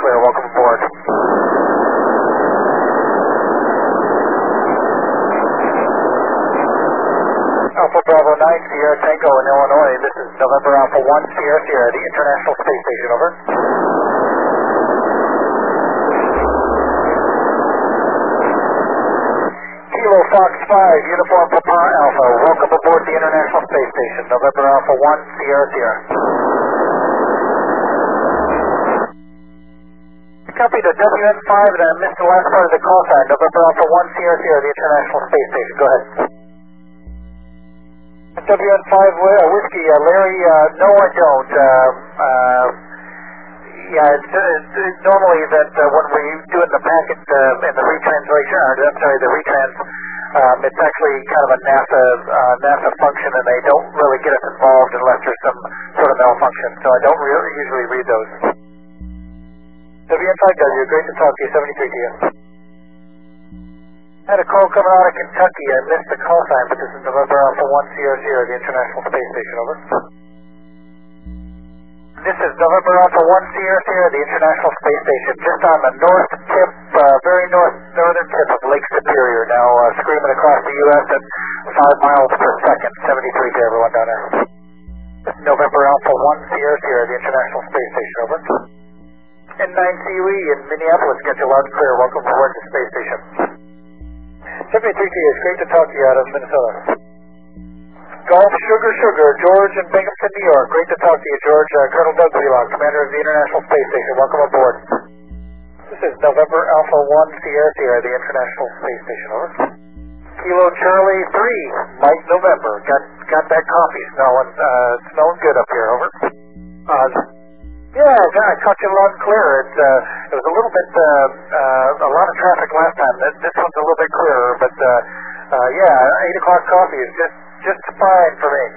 clear. Welcome aboard. Alpha Bravo 9, Sierra Tango in Illinois. This is November Alpha 1, Sierra Sierra, the International Space Station, over. Kilo Fox 5, Uniform Papa Alpha. Welcome aboard the International Space Station. November Alpha 1, Sierra Sierra. Copy the WN5, and I missed the last part of the call sign. November Alpha 1, Sierra Sierra, the International Space Station. Go ahead. WN5 Whiskey, Larry, no I don't. Yeah, it's normally that when we do it in the packet in the retranslation, the retrans, it's actually kind of a NASA function, and they don't really get us involved unless there's some sort of malfunction, so I don't really usually read those. WN5W, great to talk to you, 73 to you. I had a call coming out of Kentucky. I missed the call sign, but this is November Alpha 1 Sierra Sierra, the International Space Station, over. This is November Alpha 1 Sierra Sierra, the International Space Station, just on the north tip, very northern tip of Lake Superior, now screaming across the U.S. at 5 miles per second, 73 to everyone down there. This is November Alpha 1 Sierra Sierra, the International Space Station, over. N9CUE in Minneapolis, get you loud and clear. Welcome aboard the space station. 73 to you, it's great to talk to you out of Minnesota. Golf Sugar, George in Binghamton, New York. Great to talk to you, George. Colonel Doug Wheelock, commander of the International Space Station. Welcome aboard. This is November Alpha 1 Sierra Sierra, the International Space Station, over. Kilo Charlie 3, Mike November. Got that coffee smelling good up here, over. Yeah, I caught you loud and clear. It was a little bit, a lot of traffic last time. This one's a little bit clearer, but yeah, 8 o'clock coffee is just fine for me.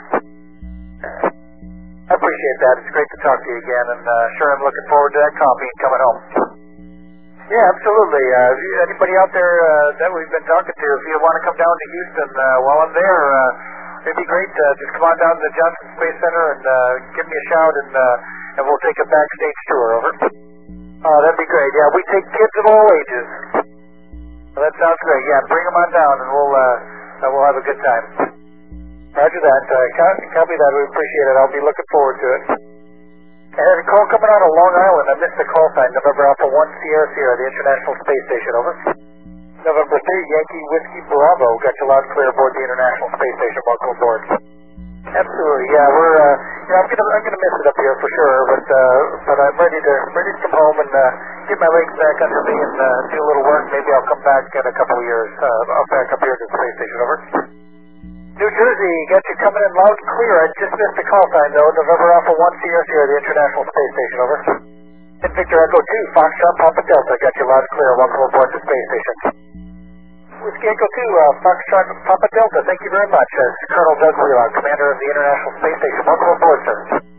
I appreciate that. It's great to talk to you again, and sure I'm looking forward to that coffee and coming home. Yeah, absolutely. Anybody out there that we've been talking to, if you want to come down to Houston while I'm there, it'd be great. Just come on down to the Johnson Space Center and give me a shout, and we'll take a backstage tour, over. Oh, that'd be great. Yeah, we take kids of all ages. Well, that sounds great. Yeah, bring them on down, and we'll have a good time. Roger that. Copy that. We appreciate it. I'll be looking forward to it. I had a call coming out of Long Island. I missed the call sign. November Alpha 1 Sierra Sierra, the International Space Station, over. November 3, Yankee Whiskey Bravo. Got you loud and clear aboard the International Space Station. Welcome aboard. Absolutely, yeah. I'm gonna miss it up here for sure, but I'm ready to come home and get my legs back under me and do a little work. Maybe I'll come back in a couple of years. I'll back up here to the space station, over. New Jersey, got you coming in loud and clear. I just missed the call sign though. November Alpha 1 Sierra Sierra, the International Space Station, over. And Victor Echo 2, Foxtrot Papa Delta, got you loud and clear. Welcome aboard the space station. Whiskey Echo 2, Foxtrot Papa Delta, thank you very much. Colonel Doug Wheelock, commander of the International Space Station. Welcome aboard, sir.